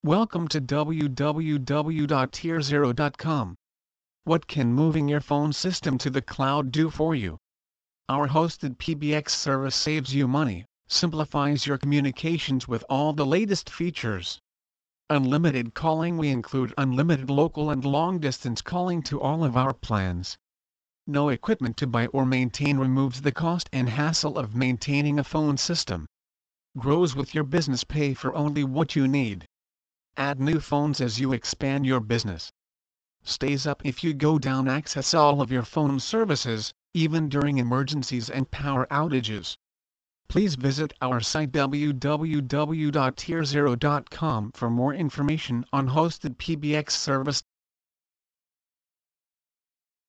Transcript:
Welcome to www.tierzero.com. What can moving your phone system to the cloud do for you? Our hosted PBX service saves you money, simplifies your communications with all the latest features. Unlimited calling. We include unlimited local and long-distance calling to all of our plans. No equipment to buy or maintain removes the cost and hassle of maintaining a phone system. Grows with your business. Pay for only what you need. Add new phones as you expand your business. Stays up if you go down. Access all of your phone services, even during emergencies and power outages. Please visit our site www.tierzero.com for more information on hosted PBX service.